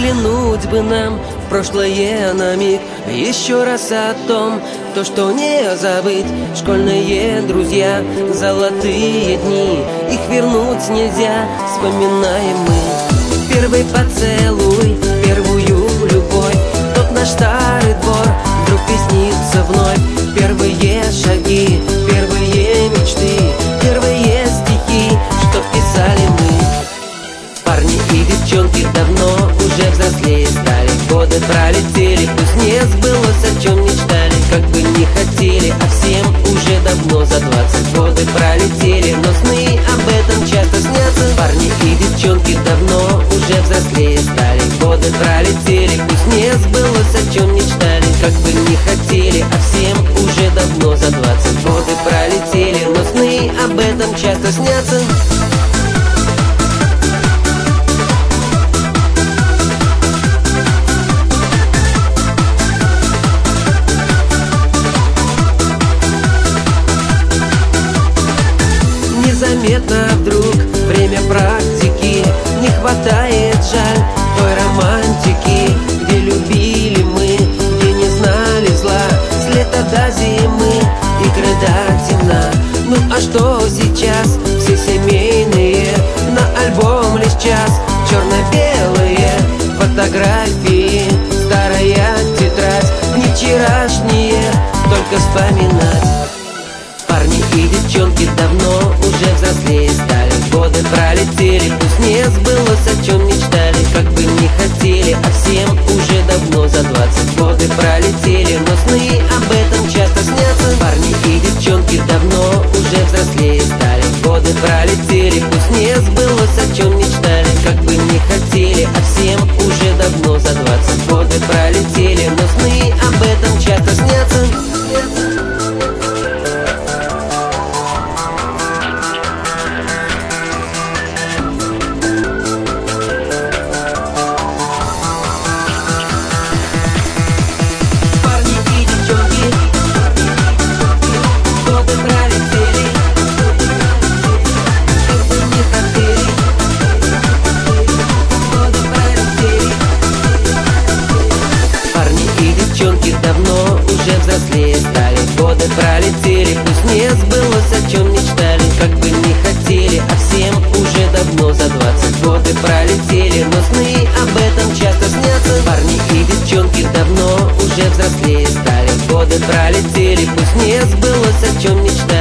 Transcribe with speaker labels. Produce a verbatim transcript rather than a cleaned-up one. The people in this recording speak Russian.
Speaker 1: Заглянуть бы нам в прошлое на миг, еще раз о том, то, что не забыть. Школьные друзья, золотые дни, их вернуть нельзя, вспоминаем мы. Первый поцелуй, первую любовь, тот наш старый двор вдруг приснится вновь. Первые шаги, первые мечты, первые стихи, что писали мы. Парни и девчонки давно уже взрослее стали. Годы пролетели, пусть не сбылось, о чем мечтали. Как бы не хотели, а всем уже давно за двадцать. Годы пролетели, но сны об этом часто снятся. Парни и девчонки давно уже взрослее стали. Годы пролетели, пусть не сбылось, о чем мечтали. Как бы не хотели, а всем уже давно за двадцать. Годы пролетели, но сны об этом часто снятся. Незаметно вдруг время практики, не хватает, жаль, той романтики, где любили мы, где не знали зла, с лета до зимы, игры до темна. Ну а что сейчас? Все семейные, на альбом лишь час, черно-белые фотографии, старая тетрадь, не вчерашние, только вспоминать. Парни и девчонки давно уже взрослее стали. Годы пролетели, пусть не сбылось, о чем мечтали. Как бы не хотели, а всем уже давно за двадцать. Годы пролетели, но сны об этом часто снятся. Парни и девчонки давно уже взрослее стали. Годы пролетели, пусть не сбылось, о чем мечтали. Как бы не хотели, а всем уже давно за двадцать. Годы пролетели, но сны об этом часто снятся. Давно уже взрослее стали. Годы пролетели, пусть не сбылось, о чем мечтали. Как бы не хотели, а всем уже давно за двадцать. Годы пролетели, но сны об этом часто снятся. Парни и девчонки давно уже взрослее стали. Годы пролетели, пусть не сбылось, о чем мечтали.